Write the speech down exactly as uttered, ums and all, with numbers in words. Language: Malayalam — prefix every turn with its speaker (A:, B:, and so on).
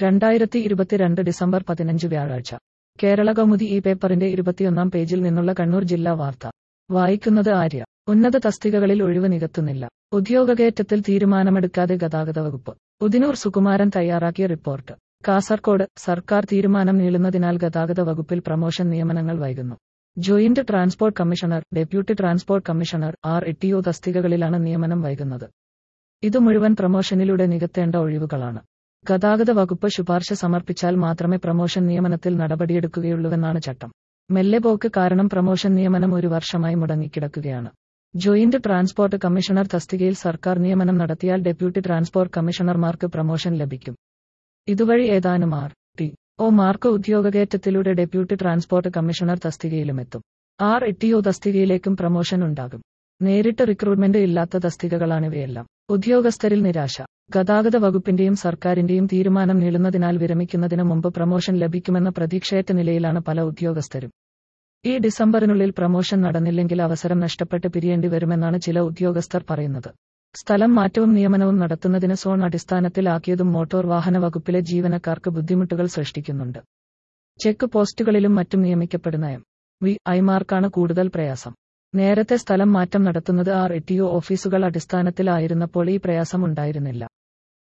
A: രണ്ടായിരത്തി ഇരുപത്തിരണ്ട് ഡിസംബർ പതിനഞ്ച് വ്യാഴാഴ്ച കേരളകൗമുദി ഈ പേപ്പറിന്റെ ഇരുപത്തിയൊന്നാം പേജിൽ നിന്നുള്ള കണ്ണൂർ ജില്ലാ വാർത്ത വായിക്കുന്നത് ആര്യ. ഉന്നത തസ്തികകളിൽ ഒഴിവ് നികത്തുന്നില്ല. ഉദ്യോഗകയറ്റത്തിൽ തീരുമാനമെടുക്കാതെ ഗതാഗത വകുപ്പ്. ഉദിനൂർ സുകുമാരൻ തയ്യാറാക്കിയ റിപ്പോർട്ട്. കാസർകോട് സർക്കാർ തീരുമാനം നീളുന്നതിനാൽ ഗതാഗത വകുപ്പിൽ പ്രമോഷൻ നിയമനങ്ങൾ വൈകുന്നു. Joint transport commissioner, deputy transport commissioner, R E T O തസ്തികകളിലാണ് നിയമനം വൈകുന്നത്. ഇത് മുഴുവൻ പ്രമോഷനിലൂടെ നികത്തേണ്ട ഒഴിവുകളാണ്. ഗതാഗത വകുപ്പ് ശുപാർശ സമർപ്പിച്ചാൽ മാത്രമേ പ്രമോഷൻ നിയമനത്തിൽ നടപടിയെടുക്കുകയുള്ളൂവെന്നാണ് ചട്ടം. മെല്ലെപോക്ക് കാരണം പ്രമോഷൻ നിയമനം ഒരു വർഷമായി മുടങ്ങിക്കിടക്കുകയാണ്. ജോയിന്റ് ട്രാൻസ്പോർട്ട് കമ്മീഷണർ തസ്തികയിൽ സർക്കാർ നിയമനം നടത്തിയാൽ ഡെപ്യൂട്ടി ട്രാൻസ്പോർട്ട് കമ്മീഷണർമാർക്ക് പ്രമോഷൻ ലഭിക്കും. ഇതുവഴി ഏതാനും ആർ ടി ഒ മാർക്ക് ഉദ്യോഗകയറ്റത്തിലൂടെ ഡെപ്യൂട്ടി ട്രാൻസ്പോർട്ട് കമ്മീഷണർ തസ്തികയിലുമെത്തും. ആർ ഇ ടി ഒ തസ്തികയിലേക്കും പ്രമോഷൻ ഉണ്ടാകും. നേരിട്ട് റിക്രൂട്ട്മെന്റ് ഇല്ലാത്ത തസ്തികകളാണിവയെല്ലാം. ഉദ്യോഗസ്ഥരിൽ നിരാശ. ഗതാഗത വകുപ്പിന്റെയും സർക്കാരിന്റെയും തീരുമാനം നീളുന്നതിനാൽ വിരമിക്കുന്നതിന് മുമ്പ് പ്രമോഷൻ ലഭിക്കുമെന്ന പ്രതീക്ഷയറ്റ നിലയിലാണ് പല ഉദ്യോഗസ്ഥരും. ഈ ഡിസംബറിനുള്ളിൽ പ്രമോഷൻ നടന്നില്ലെങ്കിൽ അവസരം നഷ്ടപ്പെട്ട് പിരിയേണ്ടി വരുമെന്നാണ് ചില ഉദ്യോഗസ്ഥർ പറയുന്നത്. സ്ഥലം മാറ്റവും നിയമനവും നടത്തുന്നതിന് സോൺ അടിസ്ഥാനത്തിൽ ആക്കിയതും മോട്ടോർ വാഹന വകുപ്പിലെ ജീവനക്കാർക്ക് ബുദ്ധിമുട്ടുകൾ സൃഷ്ടിക്കുന്നുണ്ട്. ചെക്ക് പോസ്റ്റുകളിലും മറ്റും നിയമിക്കപ്പെടുന്ന എം വി ഐമാർക്കാണ് കൂടുതൽ പ്രയാസം. നേരത്തെ സ്ഥലം മാറ്റം നടത്തുന്നത് ആർ ഇ ടി ഒ ഓഫീസുകൾ അടിസ്ഥാനത്തിലായിരുന്നപ്പോൾ ഈ പ്രയാസം ഉണ്ടായിരുന്നില്ല.